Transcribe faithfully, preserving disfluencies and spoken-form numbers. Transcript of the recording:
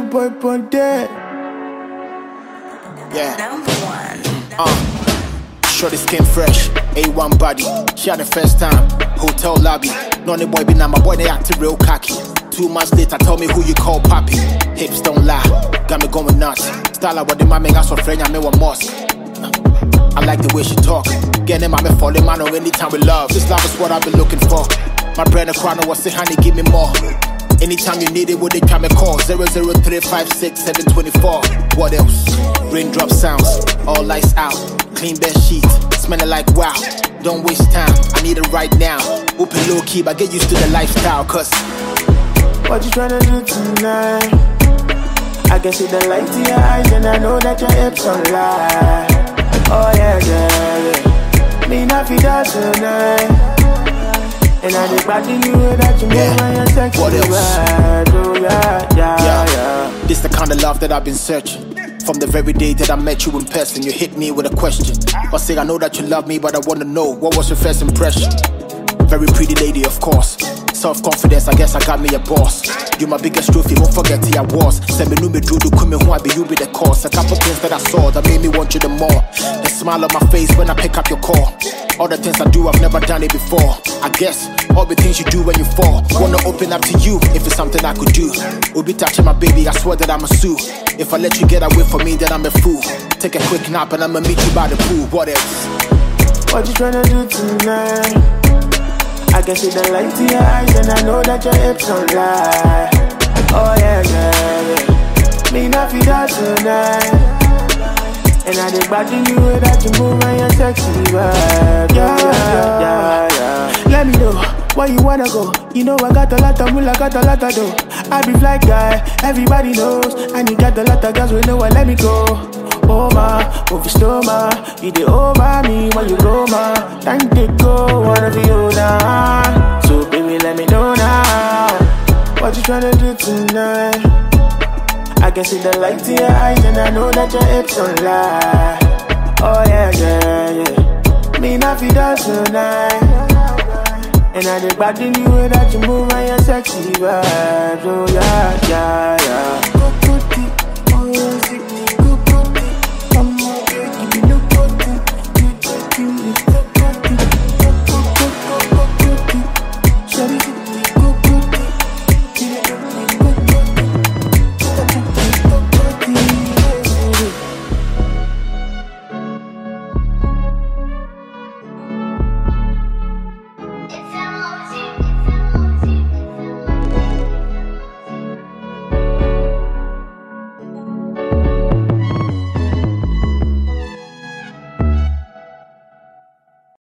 boy pon dead. Yeah. Number one. Uh, shorty skin fresh, A one body. She had the first time, hotel lobby. Nonny boy be now my boy they acting real cocky. Two months later, tell me who you call papi. Hips don't lie, got me going nuts. Style like what the mommy got so friend, I me one mosque. I like the way she talk. Getting my man falling man on anytime we love. This love is what I've been looking for. My brother crown was say honey, give me more. Anytime you need it, would they come and call? Zero zero three five six seven twenty four. What else? Raindrop sounds, all lights out. Clean bed sheet, smelling like wow. Don't waste time, I need it right now. Open low key, but get used to the lifestyle. Cause what you tryna do tonight? I can see the light in your eyes and I know that your hips don't lie. Oh yeah, yeah, yeah. Me not feel that tonight. And I just back to you that you move when you're sexy. What else? Right. Oh yeah, yeah, yeah, yeah. This the kind of love that I've been searching. From the very day that I met you in person, you hit me with a question. I say I know that you love me, but I wanna know, what was your first impression? Very pretty lady, of course. Self-confidence, I guess I got me a boss. You my biggest trophy, won't forget who I was. Send me me drew to come who I be, you be the cause. A couple things that I saw that made me want you the more. The smile on my face when I pick up your call. All the things I do, I've never done it before. I guess, all the things you do when you fall. Wanna open up to you, if it's something I could do. Will be touching my baby, I swear that I'm a sue. If I let you get away from me, then I'm a fool. Take a quick nap and I'ma meet you by the pool. What else? What you tryna do tonight? I can see the light in your eyes and I know that your hips don't lie. Oh yeah, yeah, yeah. Me not feel that tonight. And I just back to you that you move and you're sexy, vibe. Yeah, yeah, yeah, yeah. Let me know where you wanna go. You know I got a lot of moon, I got a lot of dough. I be fly guy, everybody knows. And you got a lot of girls who know what let me go. Oh my, movie slow ma. You dey over me when you go ma. Time to go, wanna be you now. So baby let me know now. What you tryna do tonight? I can see the light in your eyes and I know that your hips don't lie. Oh yeah, yeah, yeah. Me not feel that tonight. And I just back to you that you move and you're sexy vibes. Oh yeah, yeah, yeah.